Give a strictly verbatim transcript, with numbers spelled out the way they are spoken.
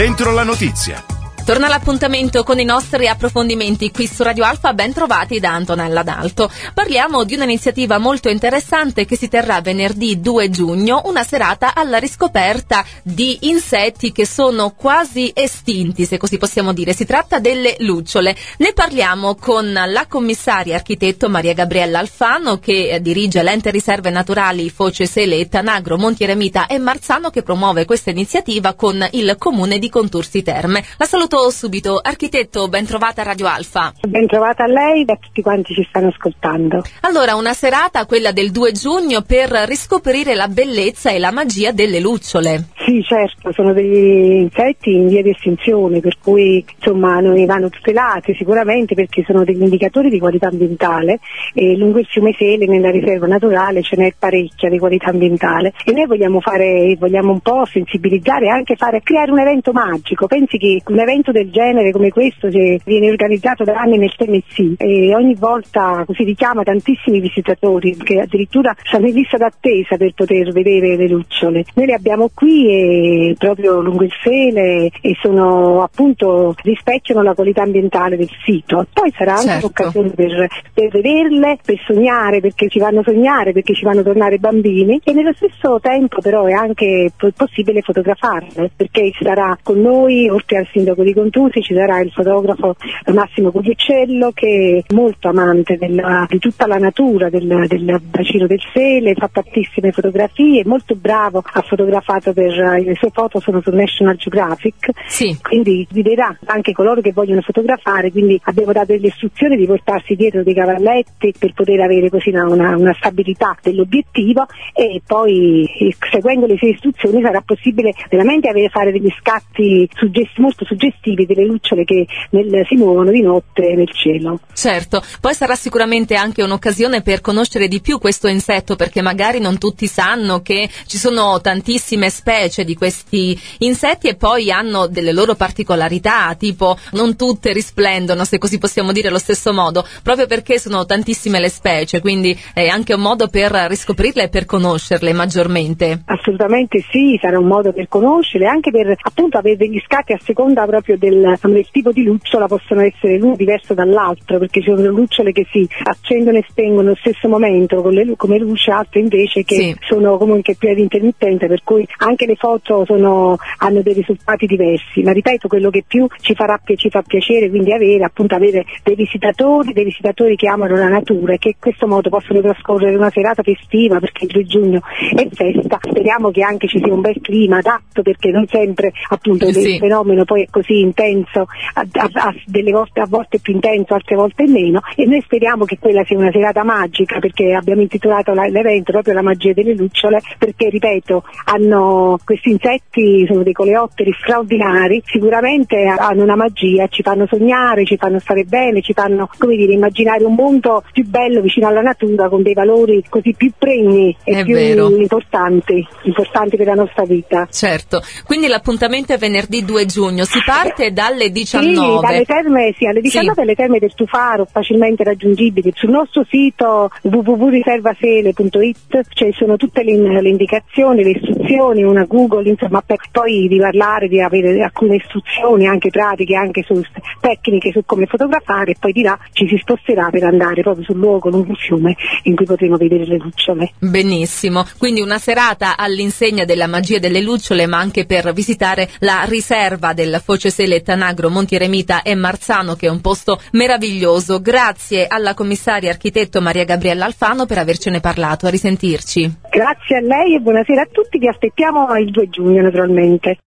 Dentro la notizia. Torna l'appuntamento con i nostri approfondimenti qui su Radio Alfa, ben trovati da Antonella D'Alto. Parliamo di un'iniziativa molto interessante che si terrà venerdì due giugno, una serata alla riscoperta di insetti che sono quasi estinti, se così possiamo dire. Si tratta delle lucciole. Ne parliamo con la commissaria architetto Maria Gabriella Alfano, che dirige l'ente riserve naturali Foce Sele, Tanagro, Monti Eremita e Marzano, che promuove questa iniziativa con il comune di Contursi Terme. La saluto subito. Architetto, ben trovata a Radio Alfa. Ben trovata a lei e a tutti quanti ci stanno ascoltando. Allora, una serata, quella del due giugno, per riscoprire la bellezza e la magia delle lucciole. Sì, certo, sono degli insetti in via di estinzione, per cui insomma noi vanno tutelati sicuramente perché sono degli indicatori di qualità ambientale e lungo il fiume Sele nella riserva naturale ce n'è parecchia di qualità ambientale e noi vogliamo fare, vogliamo un po' sensibilizzare e anche fare, creare un evento magico. Pensi che un evento del genere come questo che viene organizzato da anni nel Tennessee e ogni volta così richiama tantissimi visitatori che addirittura sono in lista d'attesa per poter vedere le lucciole. Noi le abbiamo qui e proprio lungo il Sele e sono appunto rispecchiano la qualità ambientale del sito. Poi sarà anche certo. un'occasione per, per vederle, per sognare, perché ci fanno sognare, perché ci fanno tornare bambini e nello stesso tempo però è anche possibile fotografarle, perché ci sarà con noi, oltre al sindaco di Contursi, ci sarà il fotografo Massimo Cugliuccello che è molto amante della, di tutta la natura del, del bacino del Sele, fa tantissime fotografie, è molto bravo, ha fotografato per le sue foto sono su National Geographic, sì. Quindi guiderà anche coloro che vogliono fotografare, quindi abbiamo dato delle istruzioni di portarsi dietro dei cavalletti per poter avere così una, una, una stabilità dell'obiettivo e poi seguendo le sue istruzioni sarà possibile veramente avere, fare degli scatti suggesti, molto suggestivi delle lucciole che nel, si muovono di notte nel cielo. Certo, poi sarà sicuramente anche un'occasione per conoscere di più questo insetto, perché magari non tutti sanno che ci sono tantissime specie di questi insetti e poi hanno delle loro particolarità, tipo non tutte risplendono, se così possiamo dire, allo stesso modo, proprio perché sono tantissime le specie, quindi è anche un modo per riscoprirle e per conoscerle maggiormente. Assolutamente sì, sarà un modo per conoscerle, anche per appunto avere degli scatti a seconda proprio del, del tipo di lucciola, possono essere l'uno diverso dall'altro, perché ci sono lucciole che si accendono e spengono allo stesso momento con le, come luce, altre invece che sì. sono comunque più ad intermittente, per cui anche le foto sono, hanno dei risultati diversi, ma ripeto, quello che più ci farà ci fa piacere quindi avere appunto avere dei visitatori, dei visitatori che amano la natura e che in questo modo possono trascorrere una serata festiva, perché il due giugno è festa, speriamo che anche ci sia un bel clima adatto, perché non sempre appunto sì. il fenomeno poi è così intenso, a, a, a, delle volte a volte più intenso, altre volte meno, e noi speriamo che quella sia una serata magica, perché abbiamo intitolato la, l'evento proprio La magia delle lucciole, perché ripeto hanno questi insetti, sono dei coleotteri straordinari, sicuramente hanno una magia, ci fanno sognare, ci fanno stare bene, ci fanno, come dire, immaginare un mondo più bello vicino alla natura con dei valori così più pregni e è più vero. importanti, importanti per la nostra vita. Certo, quindi l'appuntamento è venerdì due giugno, si parte dalle diciannove. Sì, dalle terme, sì, alle diciannove sì. Le terme del Tufaro, facilmente raggiungibili. Sul nostro sito w w w punto riservasele punto i t ci sono tutte le, le indicazioni, le istruzioni, una Google, insomma, per poi di parlare, di avere alcune istruzioni anche pratiche, anche su tecniche su come fotografare, e poi di là ci si sposterà per andare proprio sul luogo lungo il fiume in cui potremo vedere le lucciole. Benissimo, quindi una serata all'insegna della magia delle lucciole, ma anche per visitare la riserva del Foce Sele, Tanagro, Monti Eremita e Marzano, che è un posto meraviglioso. Grazie alla commissaria architetto Maria Gabriella Alfano per avercene parlato. A risentirci. Grazie a lei e buonasera a tutti, vi aspettiamo il due giugno naturalmente.